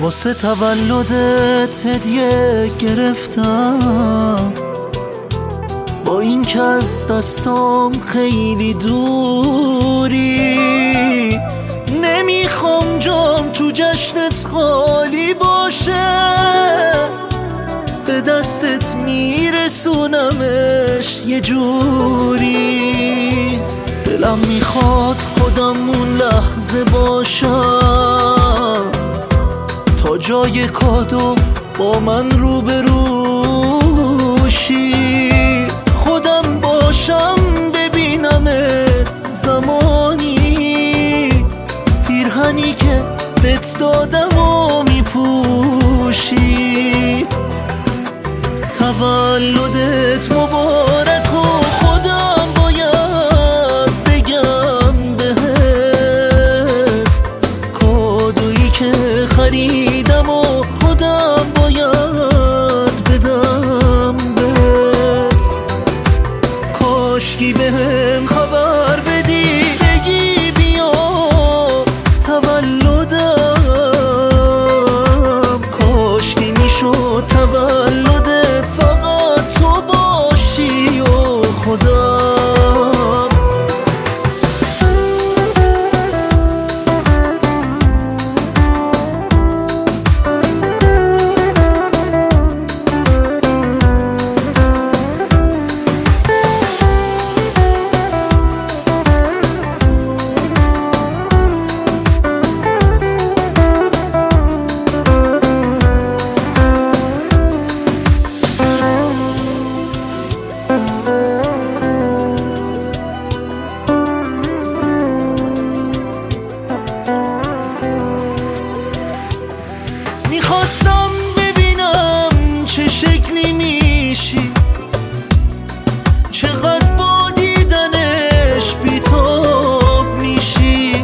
واسه تولدت هدیه گرفتم، با این که از دستام خیلی دوری. نمیخوام جام تو جشنت خالی باشه، به دستت میرسونمش یه جوری. دلم میخواد خودم اون لحظه باشم، تا جای کادو با من روبروشی. خودم باشم ببینمت زمانی، پیرهنی که بهت دادم و میپوشی. تولدت مبارک و خودم باید بگم بهت، کادویی که خریدم و خودم باید بدم بهت. کاشکی بهم خبر بدی بگی بیا تولدم، کاشکی میشد تولدت فقط تو باشی و خودم. میخواستم ببینم چه شکلی میشی، چقدر با دیدنش بیتاب میشی.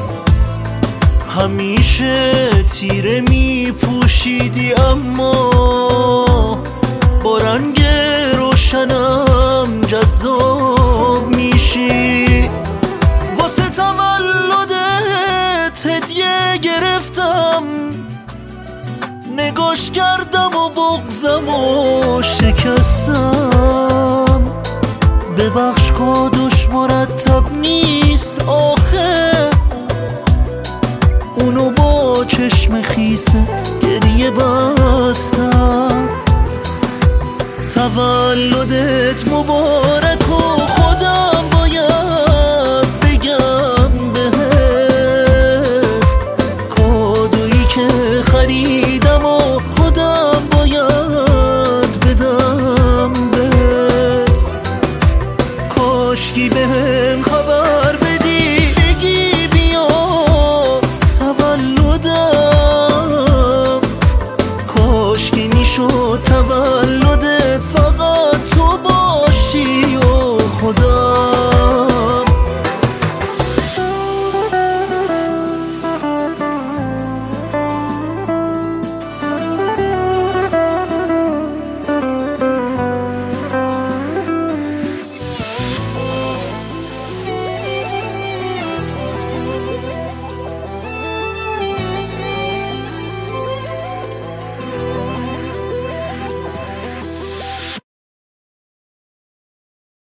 همیشه تیره میپوشیدی اما با رنگ روشنم جذاب میشی. واسه تولدت هدیه گرفتم، نگاش کردم و بغضم و شکستم. ببخش کادوش مرتب نیست آخه، اونو با چشم خیسه گریه بستم. تولدت مبارک و خودم باید بگم بهت، کادویی که خریدم و خودم باید بدم بهت. کاشکی بهم خبر